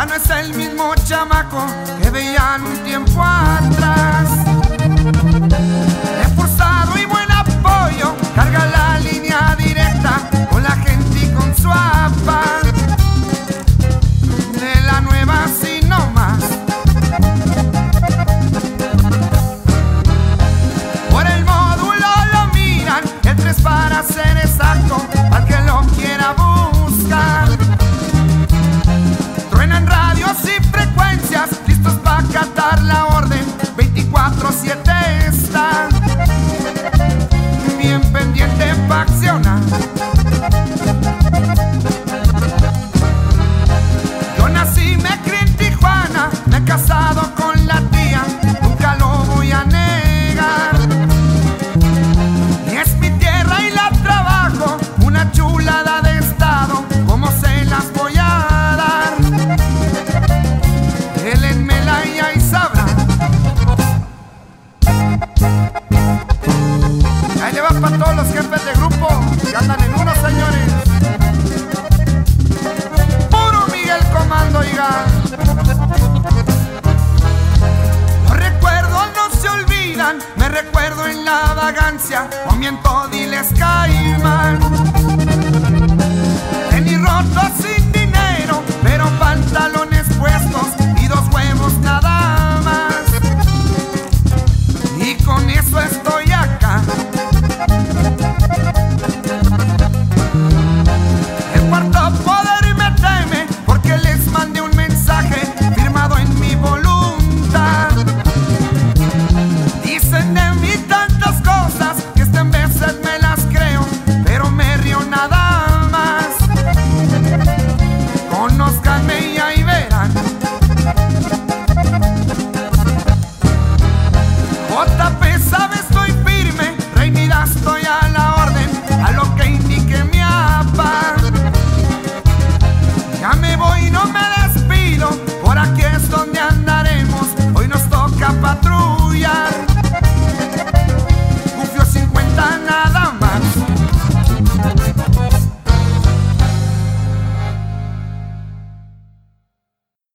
Ya no es el mismo chamaco que veían un tiempo atrás. Esforzado y buen apoyo, carga la línea directa con la gente y con su afán. De la nueva así no más. Por el módulo lo miran, el 3 para ser exacto, al que lo quiera buscar. Truenan radios y frecuencias, listos para acatar la orden, 24/7 están, bien pendiente pa' accionar. Yo nací, me crié en Tijuana, me he casado con la tía, nunca lo voy a negar. Es mi tierra y la trabajo, una chulada de estado, ¿cómo se las voy a dar? Élenmela y ahí sabrá. Ahí le va para todos los jefes de grupo que andan en uno, señores. Puro Miguel Comando, oiga. Los recuerdos no se olvidan, me recuerdo en la vagancia, comiendo diles caimán. Tenis rotos sin dinero, pero pantalones puestos y 2 huevos nada más. Y con eso estoy acá. El cuarto poder me teme porque les mandé un mensaje firmado en mi voluntad. Dicen de mí tantas cosas que hasta en veces me las creo, pero me río nada más. Conózcanme y ahí verán. JP sabe estoy firme, Rey Midas estoy a la orden, a lo que indique mi apa. Ya me voy, no me despido, por aquí es donde andaremos, hoy nos toca patrulla.